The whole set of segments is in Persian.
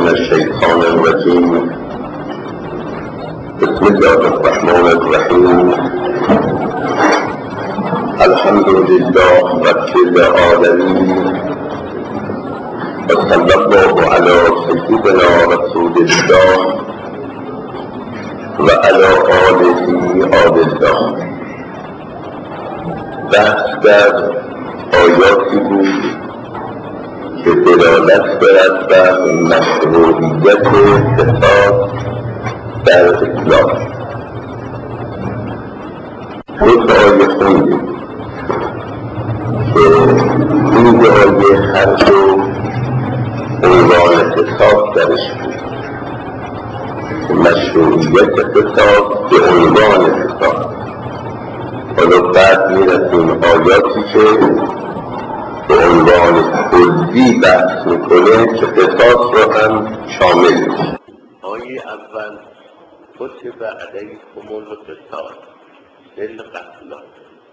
الشيطان الرجيم. بسم الله الرحمن الرحيم. الحمد لله رب العالمين، وصلى الله على سيدنا رسول الله وعلى آله آل الله. بحث در آیاتی بود که دلالت دارد بر مشروعیت قصاص در اسلام. دو تا آیه خوندیم که این دو آیه هر دو عنوان قصاص درش بود. مشروعیت قصاص به عنوان قصاص. حالا بعد میرسیم آیاتی که به عنوان کلی بحث میکنه که قصاص رو هم شامل میشه. آیه اول کتب علیکم القصاص فی القتلی،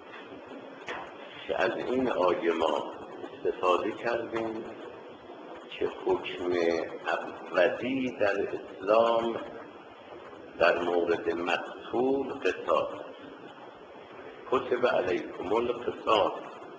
که از این آیه ما استفاده کردیم که حکم اولی در اسلام در مورد مقتول قصاص. کتب علیکم القصاص،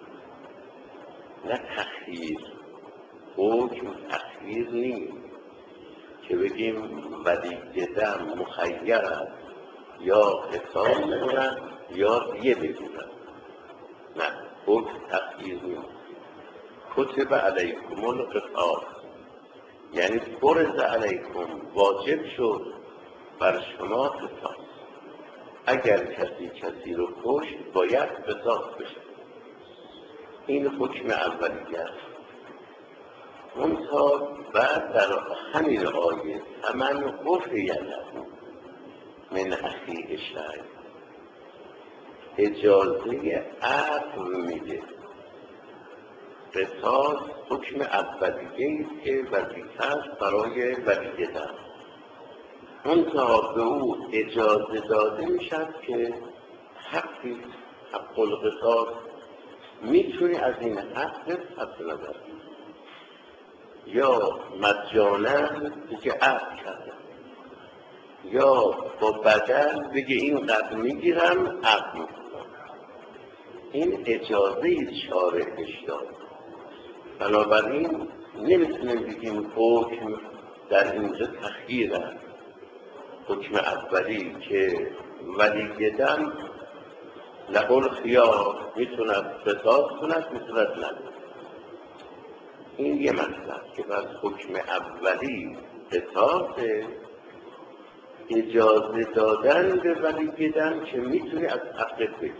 نه تخییر. حکم تخییر نیست که بگیم ولی دم مخیر است، یا قصاص کنند یا دیه بگیرند. نه، حکم تخییر نیست. کتب علیکم القصاص یعنی فرض علیکم، واجب شد بر شما قصاص. اگر کسی رو کشت باید قصاص بشه. این حکم اولیه است. منتها بعد در همین آیه فمن عفی له من اخیه شیء، اجازه عفو میده. قصاص حکم اولیه است که وظیفه است برای ولی دم. منتها به او اجازه داده میشد که حقی، حق القصاص، میتونی از این حق پس نبری، یا مجانا بگه عفو کردم، یا با بدل بگه این قدر میگیرم عفو میکنم. این اجازه شارعش داد. بنابراین نمیتونیم بگیم حکم در اینجا تخییر است. حکم اولی که ولی دم له الخیار، میتوند قصاص کند، میتوند نکند. این یه مطلب که بس حکم اولی قصاص، اجازه دادن به ولی دم که میتونی از حقت بگیری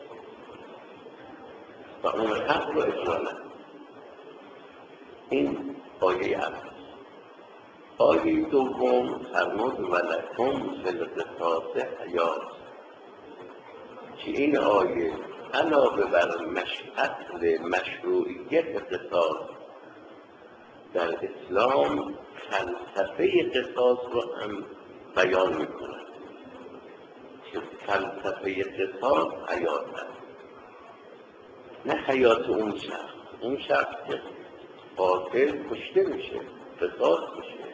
و اون حق رو اجرا نکنی. این آیه اول. آیه دوم فرمود ولکم فی القصاص حیات، که این آیه علاوه بر اصل مشروعیت قصاص در اسلام، فلسفه قصاص رو هم بیان میکنه که فلسفه قصاص حیات است. نه حیات اون شخص که قاتل کشته میشه، قصاص میشه.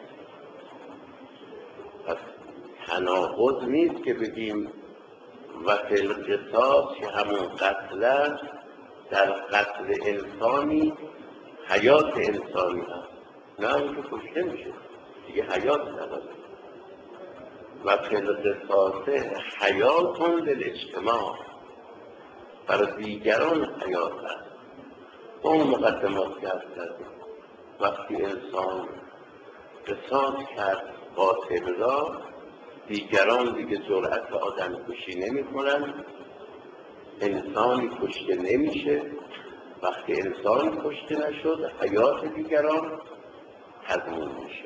پس تناقض نیست که بگیم و فی القصاص که همون قتل است، در قتل انسانی حیات انسانی هست. نه، اون که کشته میشه دیگه حیات نداره. و فی القصاص حیات للاجتماع، برای دیگران حیات هست. اون مقدمات کردیم وقتی انسان قصاص کرد قاتل را، دیگران دیگه جرأت آدم کشی نمی کنن، انسانی کشته نمیشه. وقتی انسان کشته نشد، حیات دیگران تضمین میشه.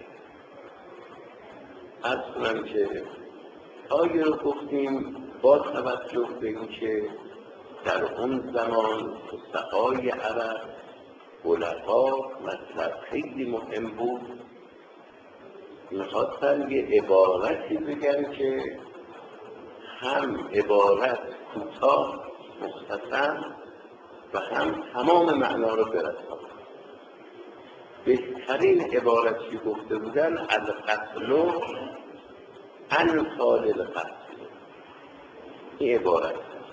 از کنم که آیه رو گفتیم با توجه به این که در اون زمان فقهای عرب، علما، مطلب خیلی مهم بود. میخواستن یه عبارتی بگن که هم عبارت کوتاه مختصر و هم تمام معنا رو برساند. بهترین عبارتی که گفته بودن القتل انفال القتل. این عبارت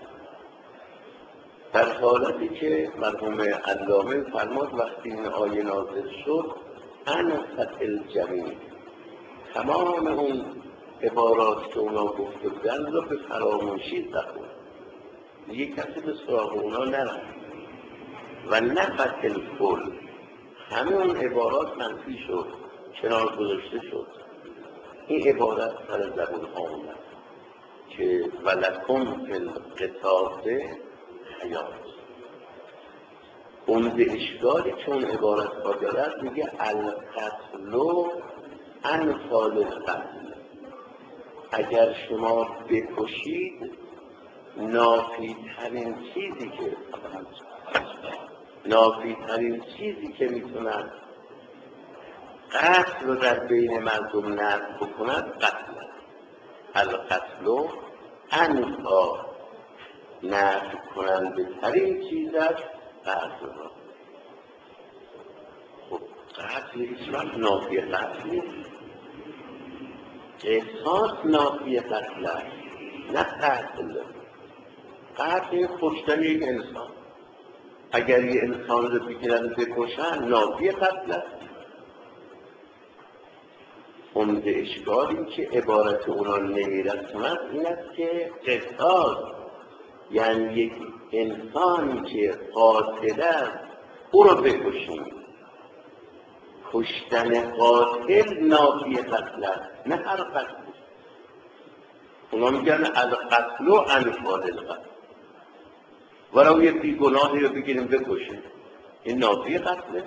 در حالتی که مرحوم علامه فرمود وقتی این آیه نازل شد انفت الجمیع، تمام اون عبارات که اونا گفته بودن رو به فراموشی سپرد، دیگه کسی به سراغ اونا نرفت و نفت الکل، همه اون عبارات منفی شد، کنار گذاشته شد. این عبارت سر زبون آمد که ولکم فی القصاص حیات. عمده اشکالی که اون عبارت ها دارد میگه القتل انفال القتل، اگر شما بکشید نافیترین چیزی که میتونن قتل رو در بین مردم نقض بکنند قتل. القتل انفا نقض کننده ترین چیز است قتل را. خب قتل هیچ وقت نافی قتل نیست، قصاص نافی قتل است، نه قتل. قتل کشتن یک انسان، اگر یک انسان رو بگیرن بکشن نافی قتل است. عمده اشکالی که عبارت اونا نمیرسند این است که قصاص یعنی یک انسانی که قاتل است او رو بکشیم. کشتن قاتل نافی قتل است، نه هر قتل. اونا میگن القتل انفال القتل، ولو یه بیگناهی رو بگیریم بکشیم، این نافی قتله.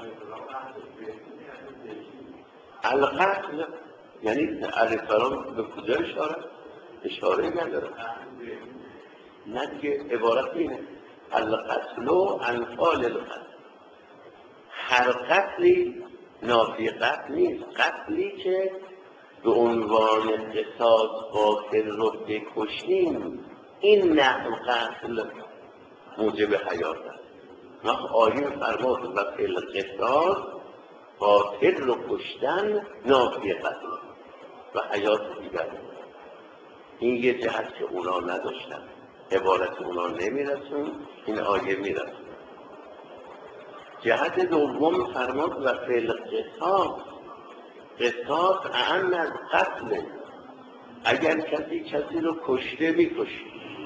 القتل یعنی علیه السلام به کجا اشاره نداره، نه دیگه عبارت اینه القتل انفال القتل. هر قتلی نافی قتل نیست، قتلی که به عنوان قصاص قاتل رو بکشیم این نحو قتل موجب حیات است. آیه فرمود و فی القصاص قاتل رو کشتن نافی قتل و حیات دیگر. این یه جهت که اونا نداشتن، عبارت اونا نمیرسون، این آیه میرسون. جهت دوم فرمود و فی القصاص، قصاص اعم از قتل. اگر کسی رو کشته میکشی،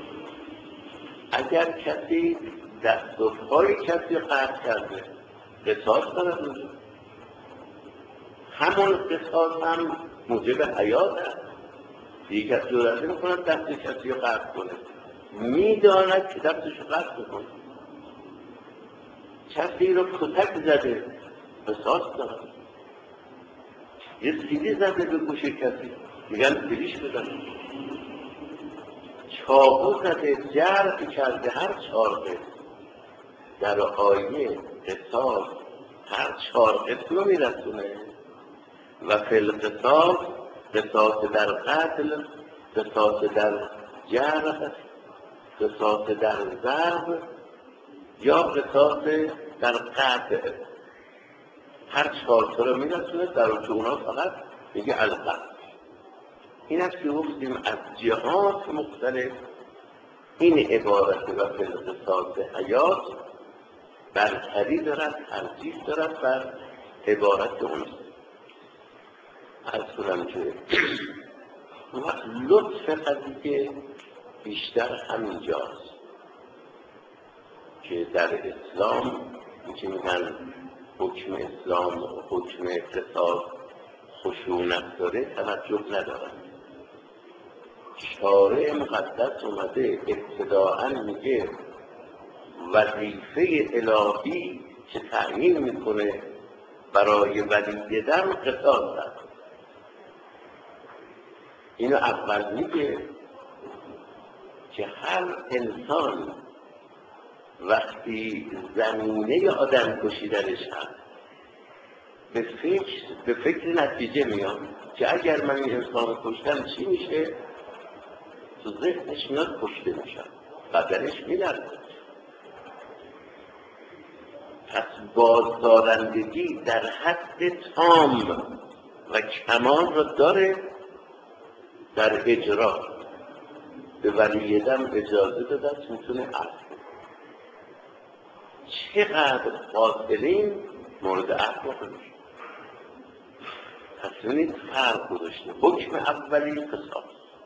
اگر کسی دست و پای کسی قطع کرده قصاص دارد اونجا، همون قصاص هم موجب حیات است. دیگه کسی جرأت نمی‌کند دست کسی رو قطع کنه، میداند که دستش رو قطع کنه. کسی رو کتک زده قصاص دارد، یه سیلی زده به گوش کسی میگن سیلیش بزنه، چاقو زده جرح کرده هر چارقه. در آیه قصاص هر چارقه رو میرسونه و فی القصاص، قصاص در قتل، قصاص در جرح، قصاص در ضرب یا قصاص در قطع، هر چارقه رو میرسونه. در اونا فقط میگه القتل. این است که گفتیم از جهات مختلف این عبارت و فی القصاص حیات برتری دارد، ترجیح دارد بر عبارت اون. از کنم که لطف قضیه بیشتر همینجاست که در اسلام که میگن حکم اسلام و حکم قصاص خشونت داره توجه ندارد. شارع مقدس اومده ابتداءً میگه وظیفه الهی که تعیین میکنه برای ولی دم قصاص است. اینو اول میگه که هر انسان وقتی زمینه آدم کشیدنش هست به فکر نتیجه میاد که اگر من این انسان کشتم چی میشه؟ تو ذهنش میاد کشته میشم، بدنش میلرزه. پس بازدارندگی در حد تام و کمال را داره در اجرا. به ولی دم اجازه داده میتونه عفو. چقدر قاتلین مورد عفو کنید. پس ببینید فرق گذاشته. حکم اولی قصاص،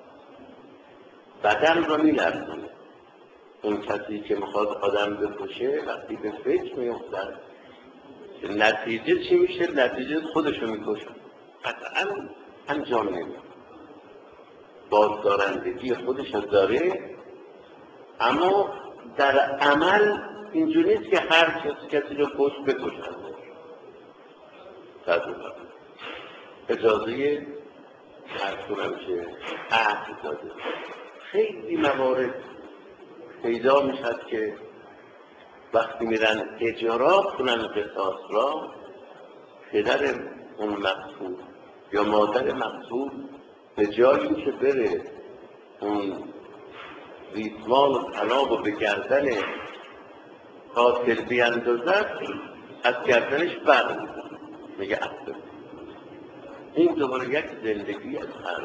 بدن را میلرزونه. اون کسی که میخواد آدم بکشه وقتی به فکر میفتن نتیجه چی میشه؟ نتیجه خودشو میکشه، قطعا انجام نمیده. بازدارندگی خودشو داره، اما در عمل اینجوری نیست که هر کسی رو کش بکشن. اجازه هر کنم که عهد داده. خیلی موارد پیدا میشد که وقتی میرن اجرا کنن قصاص را، پدر اون مقتول یا مادر مقتول به جایی که بره اون ریسمان و طناب و به گردن قاتل بیندازد، از گردنش بر میگه عفو. این دوباره یک زندگی از هر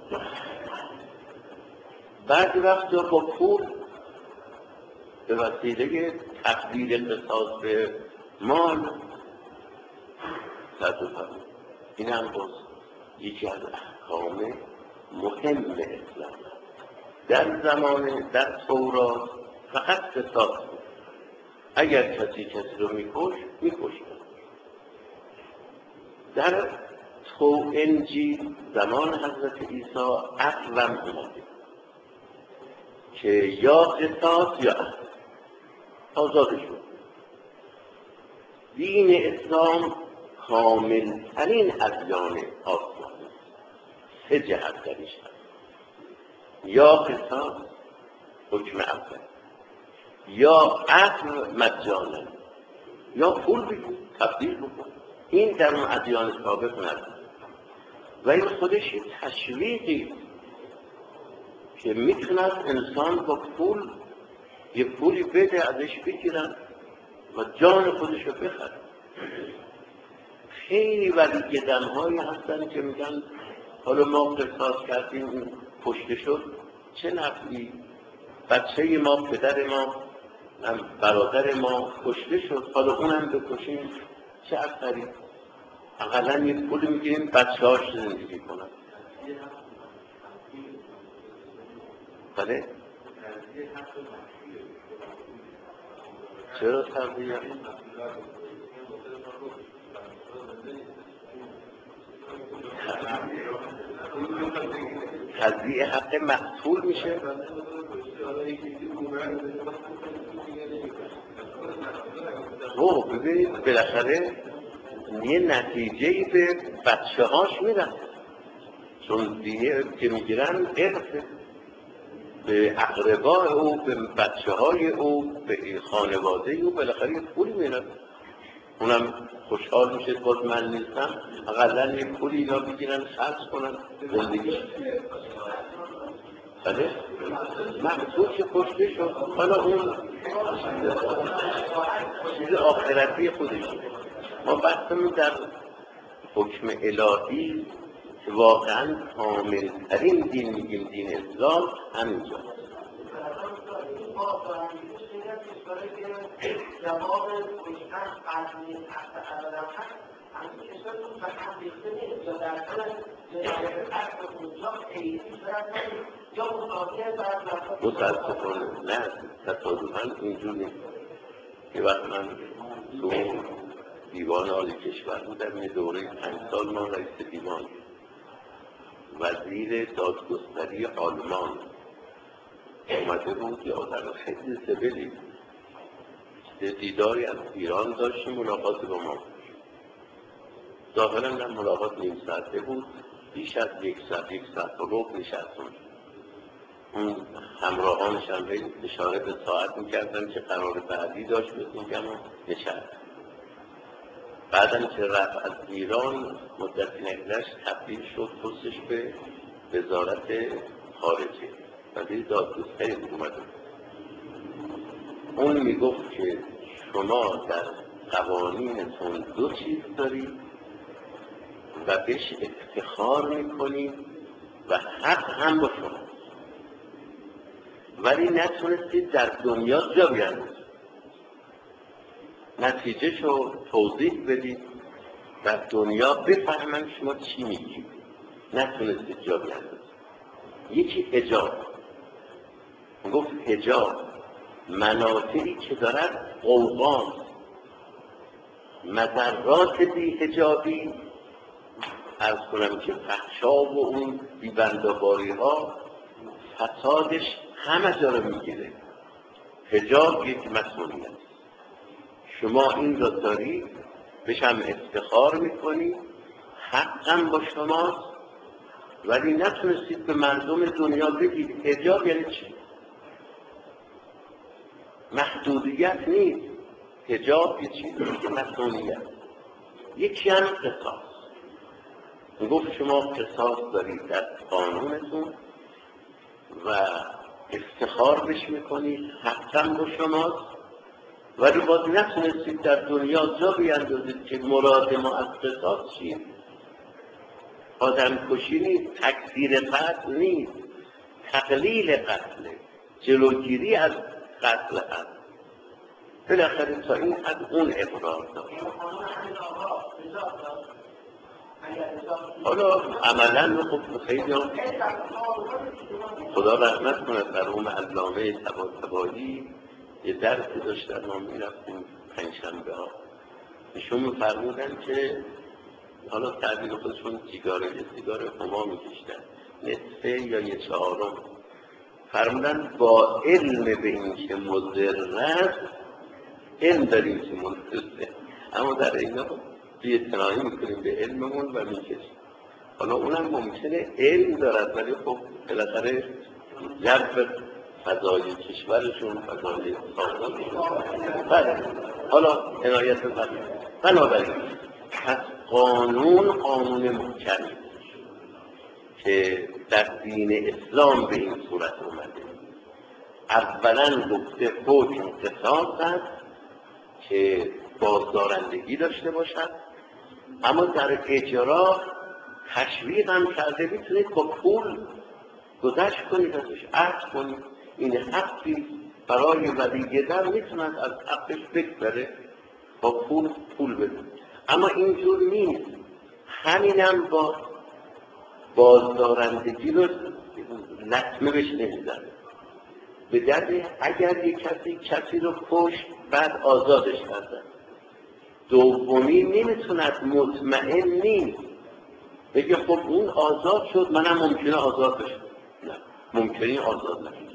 بعد وقت با پول به وسیله تقدیر قصاص به مال تصدیق. این هم باز یکی از احکام مهم اسلام. در زمان در تورات فقط قصاص بود. اگر کسی رو میکشت. در انجیل زمان حضرت عیسی عفو اومده که یا قصاص یا عفو آزادش بود. دین اسلام کامل ترین ادیان آسمان، سه جهت درش هست: یا قصاص حکم اول، یا عفو مجانا، یا پول بگیر تبدیل بکن. این در اون ادیان سابق نداره و این خودش تشویقی که میتوند انسان با پول یه پولی بده ازش بگیرن و جان خودش رو بخره. خیلی ولی دم‌هایی هستن که میگن حالا ما قصاص کردیم این کشته شد، چه نفعی؟ بچه ما، پدر ما، برادر ما کشته شد، حالا اونم بکشیم چه اثری؟ اقلا یه پول میگیریم بچه هاش زندگی کنن. بله؟ چرا تبدیل؟ تضییع حق مقتول میشه. ببینید بالاخره یه نتیجه‌ای به بچه هاش میدن، چون دیگه که میگیرن ارثه به اقربای او، به بچه های او، به خانواده او، بالاخره یه پولی میدن. اونم خوشحال میشه باز من نیستم، اقلا یه پولی اینا بگیرن خرج کنن زندگیش. بله؟ مقصود که کشته شد، حالا اون چیز آخرتی خودش. ما بحثمون در حکم الهی که واقعا کامل ترین دین میگیم دین اسلام همینجا. جواب کشتن قدمی تحت عددم هست، همین کشتن تو به هم ریخته نیست یا در طرف اصل اونجا خیلی برد یا متاسفانه نه، تصادفاً اینجور نیست که وقت من تو دیوان عالی کشور بودم، یه دوره 5 سال ما رئیس دیوان وزیر دادگستری آلمان اومده بود. یه آدم خیلی سبیلی دیداری از ایران داشتیم، ملاقات با ما ظاهراً هم ملاقات نیم ساعته بود، بیش از 1 ساعت و ربع نشستم. اون همراهانش هم اشاره به ساعت میکردن که قرار بعدی داشت بسیدم و نشست. بعدم که رفت از ایران مدتی نگذشت تبدیل شد پستش به وزارت خارجه، وزیر دادگستری اومده. اون میگفت که شما در قوانینتون دو چیز دارید و بهش افتخار میکنید و حق هم با شما، ولی نتونستید در دنیا جا بیاندازید، نتیجه شو توضیح بدید در دنیا بفهمن شما چی میگید، نتونستید جا بیاندازید. یکی حجاب، گفت حجاب منافعی که دارد قوقام، مضرات بی حجابی عرض کنم که فحشا و اون بیبنداباری ها فسادش همه جا رو میگیره. حجاب یک مسئولیت، شما این را دارید، بهش هم افتخار میکنید، حقم با شماست، ولی نتونستید به مردم دنیا بگید حجاب یعنی چی؟ محدودیت نیست، حجاب یه چیزی که مسئولیت. یکی هم قصاص، گفت شما قصاص دارید در قانونتون و افتخار بش میکنید، حقم با شماست، ولی باز نتونستید در دنیا جا بیاندازید که مراد ما از قصاص چیه. آدم کشی نیست، تکثیر قتل نیست، تقلیل قتل، جلوگیری از قتل هست. بالاخره تا این حد اون اقرار داشت. حالا عملا خب خیلی هم خدا رحمت کنه مرحوم علامه طباطبایی یه درسی داشتن، ما میرفتیم پنجشنبه ها، ایشون میفرمودن که حالا تعبیر خودشون سیگار هما میکشتن نصفه یا یه چهارم، فرمودن با علم به این که مضر است، علم داریم که مضره، اما در اینا بی‌اعتنایی میکنیم به علممون و میکشیم. حالا اونم ممکنه علم دارد ولی خب بالاخره جو فضای کشورشون، فضای سازمانشون. بله حالا عنایت بفرمایید. بنابراین پس قانون محکمی که در دین اسلام به این صورت اومده، اولا گفته حکم قصاص است که بازدارندگی داشته باشد، اما در اجرا تشویق هم کرده میتونید با پول گذشت کنید، ازش عهد کنید، این حقی برای ولی دم میتوند از حقش بگذره، با پول بده. اما اینجور نیست، همینم با بازدارندگی رو لطمه بهش نمیزنه. به درد اگر یک کسی رو کشت بعد آزادش کردن، دومی نمیتوند مطمئن نیست بگه خب اون آزاد شد منم ممکنه آزاد بشم، نه ممکنه آزاد نشد.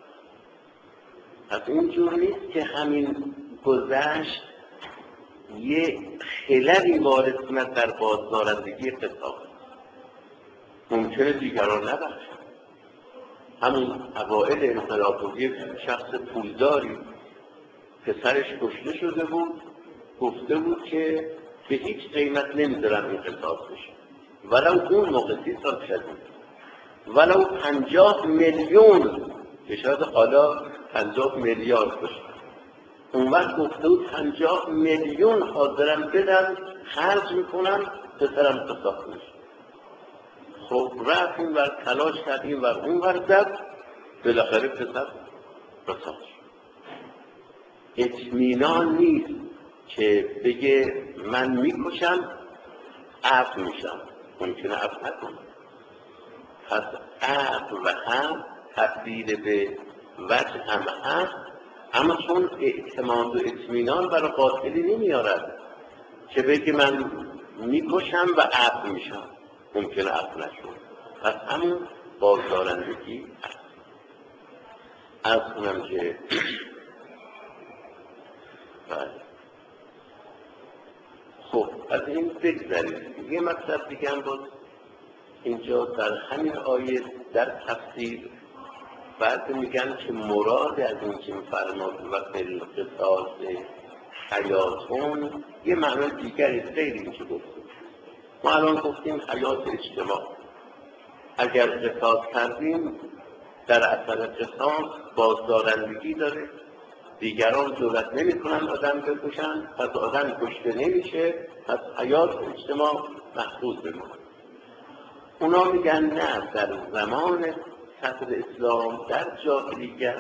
از اینجور نیست که همین گذشت یه خللی وارد کند در بازدارندگی قصاص، ممکنه دیگران نبخشند. همون اوائل انقلاب یک شخص پولداری پسرش کشته شده بود، گفته بود که به هیچ قیمت نمیذارم این قصاص بشه، ولو اون موقع 30 سال شدید، ولو 50 میلیون که شاید حالا 50 میلیارد بشه. اون وقت گفته بود 50 میلیون حاضرم بدم، خرج میکنم پسرم قصاص بشه. خب رفت این ور تلاش کرد، این ور اون ور زد، بالاخره پسر قصاص شد. اطمینان نیست که بگه من میکشم عفو میشم، ممکنه عفو نکنم. پس عفو و هم تبدیل به وجه هم هست، اما چون اعتماد و اطمینان برای قاتلی نمیارد که بگه من میکشم و عفو میشم، ممکنه عفو نشد. پس همون بازدارندگی هست. از کنم که خب از این بگذاریم. یه مطلب دیگه هم باز اینجا در همین آیه در تفسیر بعد میگن که مراد از این که فرماد و بالقصاص حیاتون یه معنی دیگری غیر این که گفتیم. ما الان گفتیم حیات اجتماع، اگر قصاص کردیم در اثر قصاص بازدارندگی داره، دیگران جرأت نمی‌کنن آدم بکشن، پس آدم کشته نمیشه، پس حیات اجتماع محفوظ بمونه. اونا میگن نه، در زمان صدر اسلام در جاهلیت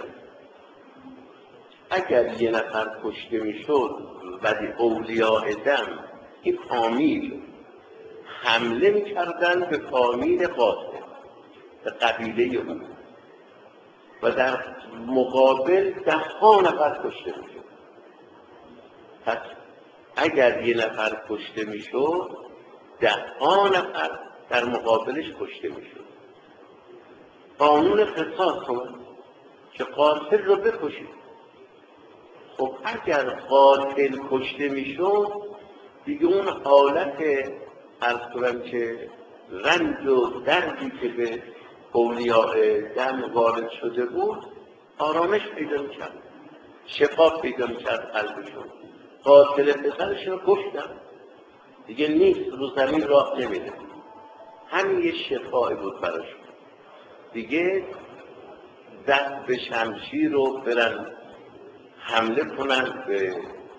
اگر یه نفر کشته میشد ولی اولیاء دم این فامیل حمله میکردن به فامیل قاتل، به قبیله اون، و در مقابل 10 نفر کشته میشد. پس اگر یه نفر کشته میشد 10 نفر در مقابلش کشته میشد. قانون قصاص اومد که قاتل رو بکشید. خب اگر قاتل کشته میشد دیگه اون حالت عرض کنم که رنج و دردی که به اولیاء دم وارد شده بود آرامش پیدا میکرد، شفا پیدا میکرد قلبشون. قاتل پسرشون رو کشتن دیگه نیست، رو زمین راه نمیره. همین یه شفایی بود براشون. دیگه دست به شمشیر رو برن حمله کنن به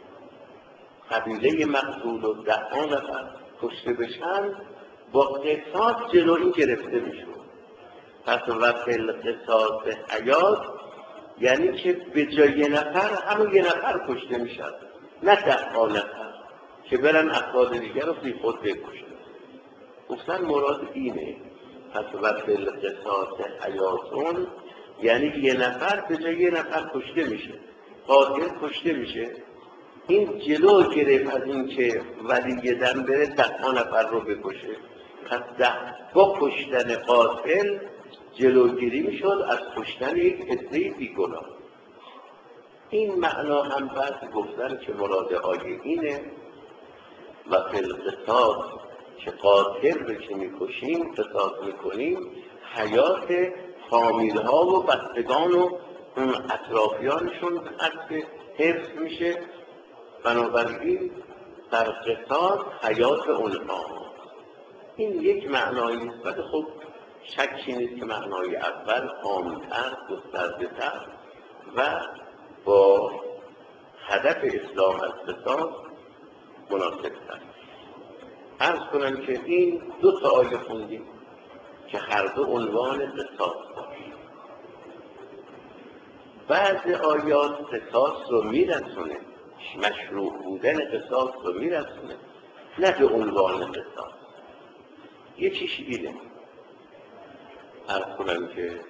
قبیله مقتول و 10 نفر کشته بشن، با قصاص جلویی گرفته میشد. پس وقت قصاص حیات یعنی که به جای یه نفر همون یه نفر کشته میشد، نه 10 نفر که برن افراد دیگر رو بی خود بکشن. گفتن مراد اینه. پس وقت قصاص حیاتون یعنی یه نفر به جای یه نفر کشته میشه، قاتل کشته میشه. این جلو گرفت از این که ولی دم بره 10 نفر رو بکشه. پس با کشتن قاتل جلوگیری میشد از کشتن یک عده بیگناه. این معنا هم بعد گفتن که مراد آیه اینه و فی القصاص که قاتل رو که میکشیم قصاص میکنیم حیات فامیل‌ها و بستگان و اون اطرافیانشون حفظ میشه. بنابراین در قصاص حیات اونها. این یک معنایی است، ولی خب شکی نیست که معنای اول عام‌تر، گسترده‌تر و با هدف اسلام از قصاص مناسب‌تر. عرض کنم که این 2 تا آیه خوندیم که هر دو عنوان قصاص داشت. بعض آیات قصاص رو میرسونه، مشروع بودن قصاص رو میرسونه، نه به عنوان قصاص. یکیش اینه، عرض کنم که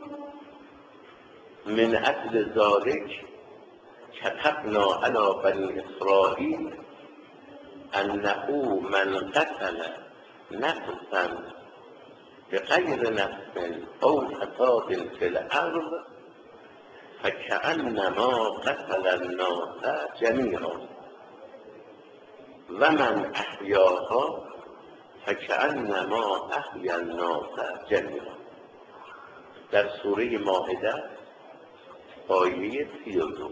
من اجل ذالک کتبنا علی بنی اسرائیل انه من قتل نفسا بغیر نفس او فساد فی الارض فکأنما قتل الناس جمیعا و من احیاها فکأنما احیا الناس جمیعا. در سوره مائده آیه 32.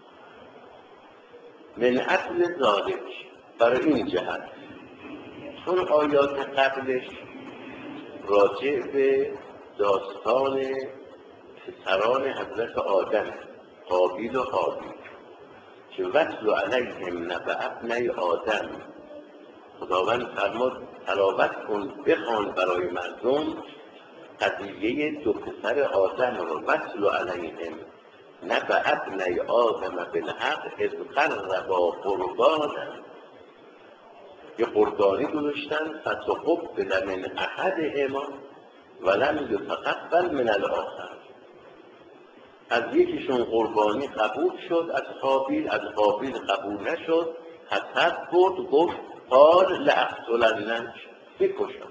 من اجل ذالک، برای این جهت، چون آیات قبلش راجع به داستان پسران حضرت آدم قابیل و هابیل که وتل علیهم نبأ ابنی آدم، خداوند فرمود تلاوت کن، بخوان برای مردم قضیه 2 پسر آدم رو. وتل علیهم نبأ ابنی آدم بالحق اذ قربا قربانا، یه قربانی گذاشتن فتقبل من احدهما ولم یتقبل من الاخر. از یکیشون قربانی قبول شد، از قابیل قبول نشد. حسد بود، گفت قال لأقتلنک، میکشم.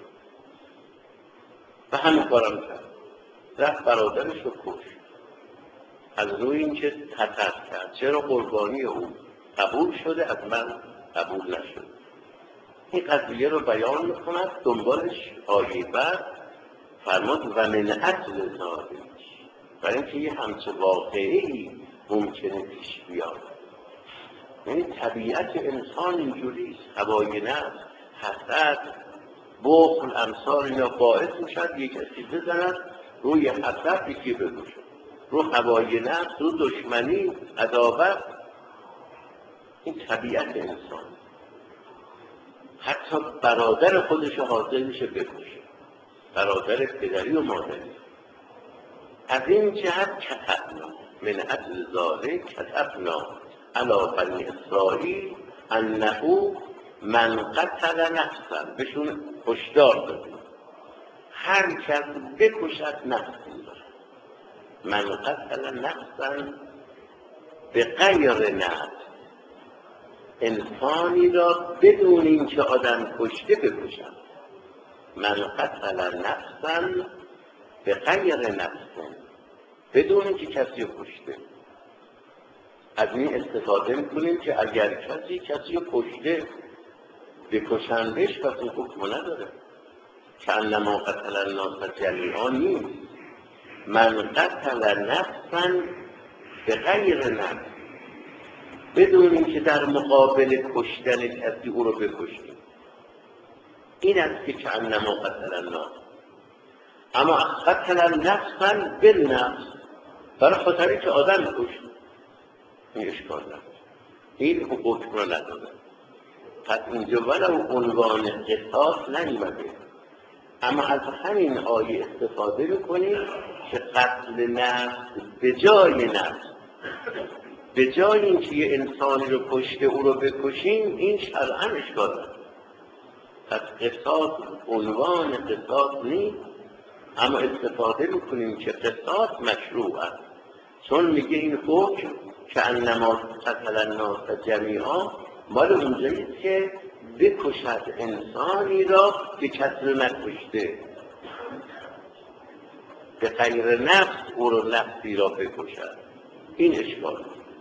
و همین کارم کرد، رفت برادرش رو کشت. از روی این که حسد کرد چرا قربانی او قبول شده از من قبول نشد. این قضیه رو بیان میکند. دنبالش آیه بعد فرمود و من اجل ذالک، برای اینکه یه همچه واقعی ممکنه پیش بیاد. یعنی طبیعت انسان اینجوریست، هوای نفس، حسد، بخل، امثال اینا باعث میشد یک کسی بزند روی حسد یکی بگوشه. رو هوای نفس، رو دشمنی، عداوت. این طبیعت انسان. حتی برادر خودش حاضر میشه بکشه، برادر پدری و مادری. از این جهت کتبنا من اجل ذالک کتبنا علی بنی اسرائیل انه من قتل نفسا، بهشون هشدار دادیم هر کس بکشد نفسی را. من قتل نفسا به غیر نفس، انسانی را بدون اینکه آدم کشته بکشد. من قتل نفسا به غیر نفس، بدون اینکه کسی رو کشته. از این استفاده میکنیم که اگر کسی رو کشته بکشندش، پس این حکم نداره. که انما قتل الناس جمیعا نیست. من قتل نفسا به غیر نفس، بدون اینکه در مقابل کشتن کسی او رو بکشیم. این است که انما قتل الناس. اما قتل نفسا بالنفس، برای خاطری که آدم کشت، این اشکال نداره، این حکم رو نداره. پس اینجا ولو عنوان قصاص نیامده، اما از همین آیه استفاده میکنیم که قتل نفس به جای نفس، به جای اینکه یه انسانی رو کشته او رو بکشیم، این شرعاً اشکال نداره. پس قصاص عنوان قصاص نیست، اما استفاده میکنیم که قصاص مشروع است، چون میگه این حکم که انما قتل الناس جمیعا مال اونجاییست که بکشد انسانی را که کسی رو نکشته، به غیر نفس او رو نفسی را بکشد. این اشکال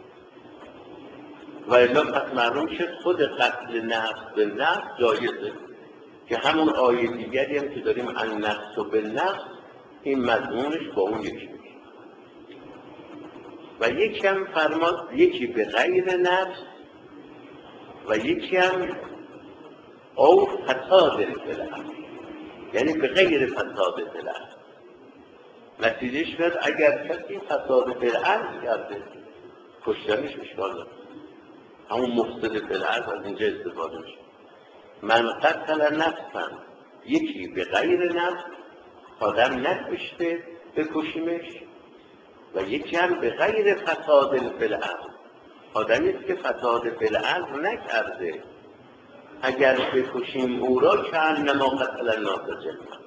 و الا پس معلوم شد خود قتل نفس به نفس جایزه، که همون آیه دیگری هم که داریم النفس به نفس، این مضمونش با اون یکی میشه. و یکی هم فرماد یکی به غیر نفس و یکی هم او فساد الفلح، یعنی به غیر فساد الفلح. نتیجه شد اگر کسی فساد الفلح کرده کشتنش اشکال نداره، همون مفسد الفلح از اینجا استفاده میشه. من قتل نفسا، یکی به غیر نفس، آدم نکشته بکشیمش، و یکی هم به غیر فساد فی الارض، آدمی است که فساد فی الارض نکرده، اگر بکشیم او را کانما قتل الناس جمیعا.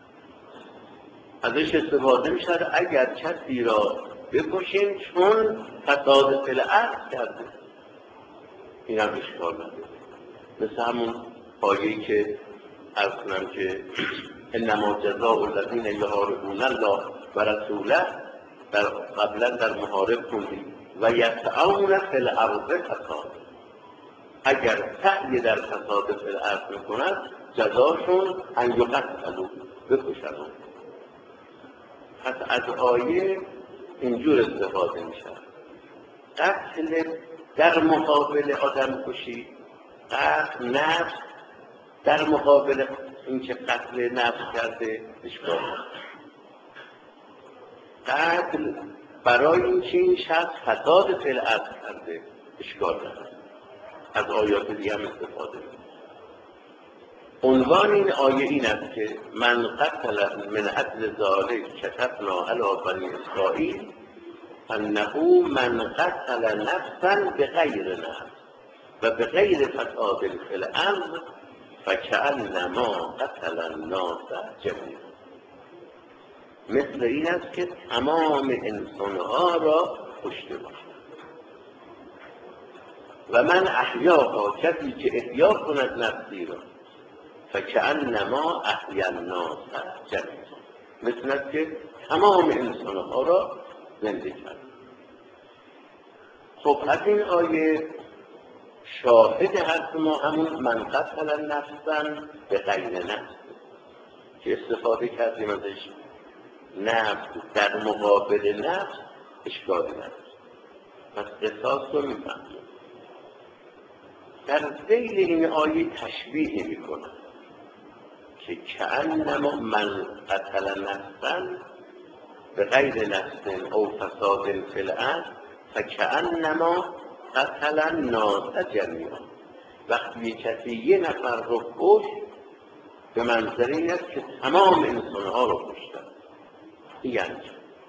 ازش استفاده میشه اگر کسی را بکشیم چون فساد فی الارض کرده. این هم اشکال نداره. مثل همون آیه‌ای که عرض کنم که انما جزاء الذین یحاربون الله و رسوله، قبلا در محارب خوندیم و یسعون فی الارض فساد، اگر سعی در فساد فی الارض میکنند جزاشون ان یقتلوا، بکشند. پس از آیه اینجور استفاده میشه. قتل در مقابل آدم کشی، قتل نفس در مقابل اینکه قتل نفس کرده اشکال نداره. قتل برای اینکه این شخص فساد فی الارض کرده اشکال نداره. از آیات دیگه هم استفاده می‌کنه. عنوان این آیه این است که من قتل من اجل ذالک کتبنا علی بنی اسرائیل انه من قتل نفسا بغیر نفس و بغیر فساد فی الارض فکأنما قتل الناس جمیعا. مثل این است که تمام انسانها را کشته باشد. و من احیاها، کسی که احیا کند نفسی را، فکأنما احیا الناس جمیعا، مثل است که تمام انسانها را زنده کرد. خب از این آیه شاهد حرف ما همون من قتل نفسا به غیر نفس که استفاده کردیم ازش. نفس در مقابل نفس اشکالی نداره. پس قصاص رو میفهمیم. در ذیل این آیه تشبیه میکنه که کأنما من قتل نفسا به غیر نفس او فساد فی الارض فکأنما قتل الناس جمیعا. وقتی کسی یه نفر رو کشت به منظره این است که تمام انسانها رو کشتن. یعنی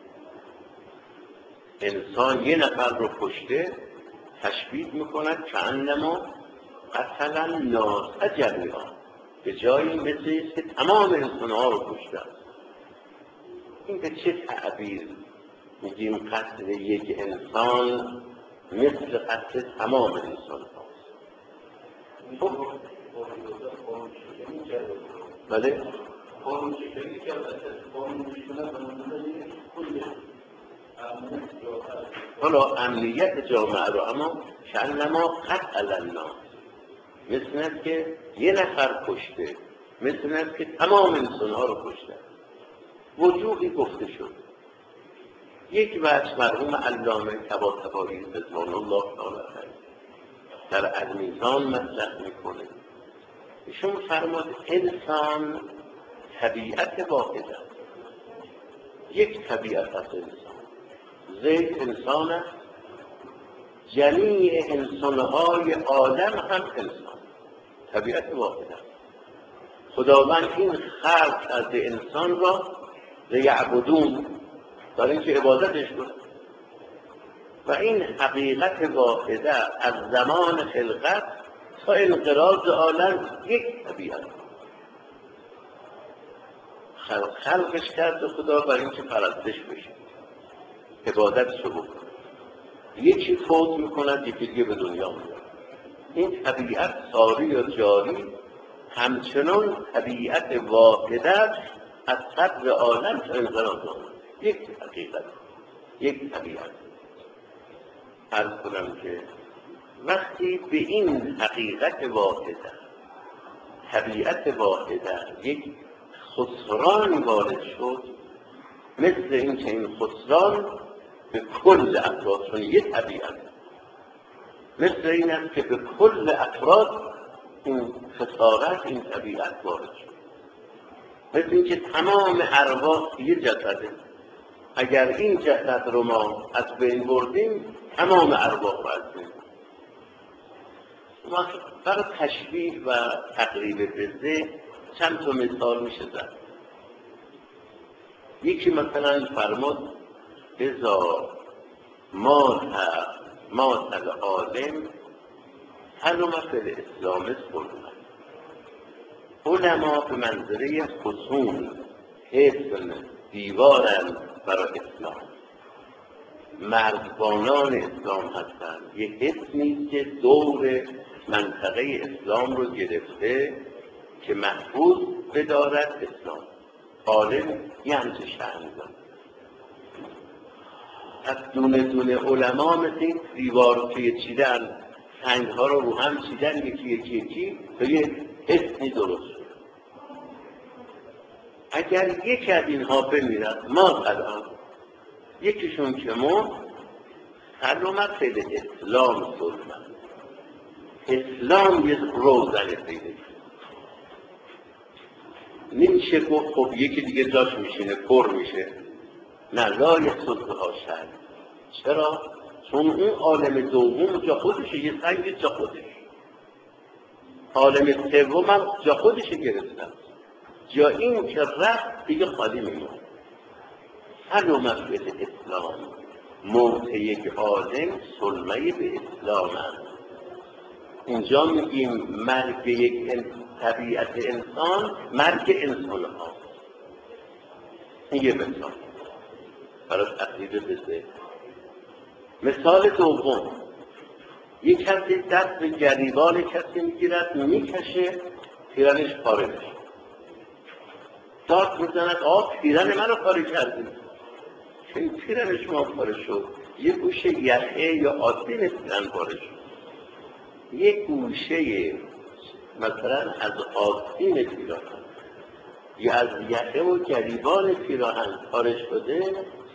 انسان یه نفر رو کشته تشبیه میکند کأنما قتل الناس جمیعا، به جایی مثل است که تمام انسانها رو کشتن. این به چه تعبیر میگیم قتل یک انسان مثل قتل تمام انسان هاست؟ بله؟ حالا امنیت جامعه رو، اما کأنما قتل الناس مثل است که یه نفر کشته، مثل است که تمام انسانها رو کشته. وجوهی گفته شد. یک وجه مرحوم علامه طباطبایی رضوان الله تعالی علیه در المیزان مطرح میکنه. ایشون فرمود انسان طبیعت واحده، یک طبیعت از انسان. زید انسان است، جمیع انسانهای عالم هم انسان، طبیعت واحده. خداوند این خلق از انسان را لیعبدون، برای اینکه عبادتش کنه. و این حقیقت واحده از زمان خلقت تا انقراض عالم یک طبیعت خلقش کرده خدا برای اینکه پرستش بشه، عبادتش رو بکنه. یکی فوت میکند، یکی دیگه به دنیا میاد. این طبیعت ساری و جاری همچنان طبیعت واحده از صدر عالم تا انقراض عالم. یک حقیقت، یک طبیعت. عرض کنم که وقتی به این حقیقت واحده، طبیعت واحده یک خسران وارد شد، مثل این که این خسران به کل افراد، چون یک طبیعت، مثل این است که به کل افراد این خسارت، این طبیعت وارد شد. مثل این که تمام ارواح یه جسده، اگر این جسد رو ما از بین بردیم تمام ارواح رو از بین بردیم. برای تشبیه و تقریب بزه چند تا مثال میشه زد. یکی مثلا فرمود اذا مات العالم حلم فی الاسلام سلطه. علما به منظره حصون حصن دیوارن برای اسلام، مرزبانان اسلام هستند. یه حصنی که دور منطقه اسلام رو گرفته که محفوظ بدارد اسلام. عالم یعنی شأن دارد. از دونه دونه علما مثل این دیوار که چیدن، سنگ‌ها رو هم چیدن یکی تا یه حصنی درست شد. اگر یکی از اینها بمیرد، ما الان یکیشون که مرد، حلومت فیده اسلام سلمت، اسلام یه روزن فیده شد. نمیشه گفت خب یکی دیگه جاش میشینه پر میشه، نه، لا یسلطه ها شد. چرا؟ چون اون عالم دوم جا خودشه، یه سنگ جا خودش. عالم سوم هم جا خودشه گرفتن، جا این که رفت دیگه خالی میمونه. حلومت فیده اسلام، موت یک عالم سلمه به اسلام هست. اینجا میگیم مرگ یک طبیعت انسان مرگ انسان ها. این یه مثال برای تقریب بزه. مثال دوم، یک کسی دست به گریبان کسی میگیرد، میکشه، پیرنش پاره میشه. داد میزند پیرن منو پاره کردی. چه پیرن شما پاره شد؟ یه گوشه یخه یا آستین پیرن پاره شد. یه گوشه مثلا از آستین پیراهن یا از یخه و گریبان پیراهن پاره شده،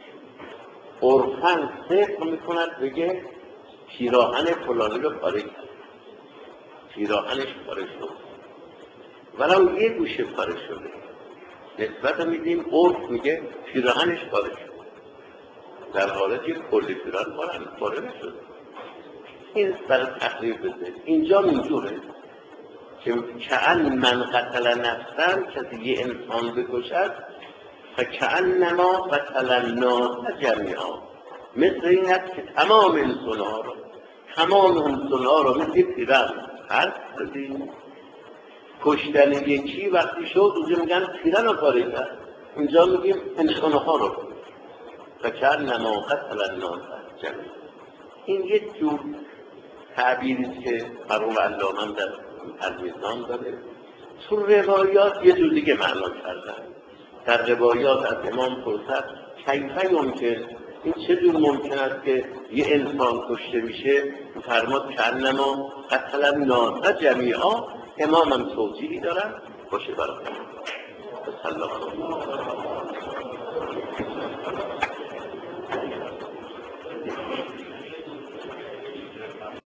عرفاً صدق میکند بگه پیراهن فلانی رو پاره کرد، پیراهنش پاره شد، ولی یه گوشه پاره شده. نسبت میدیم عرف میگه پیراهنش پاره شد. در حالت یک کلی پیران پاره نشد. این برای تقریب بده. اینجا اینجوره که کأن من قتل نفسن، کسی یه انسان بکشد، فکأنما قتل الناس جمیعا، مثل این است که تمام انسانها رو مثل پیران هر کسی کشتن یکی وقتی شد اونجا میگن پیران رو پاره کرد، اینجا میگیم انسانها رو فکأنما قتل الناس جمیعا. این یک جور تعبیری که مرحوم علامه در المیزان داره. تو روایات یه جور دیگه معنا کردن. در روایات از امام پرسد کیف ممکن، این چه جور ممکن است که یه انسان کشته میشه؟ فرمود کأنما قتل الناس جمیعا. امام هم توضیحی دارن باشه برای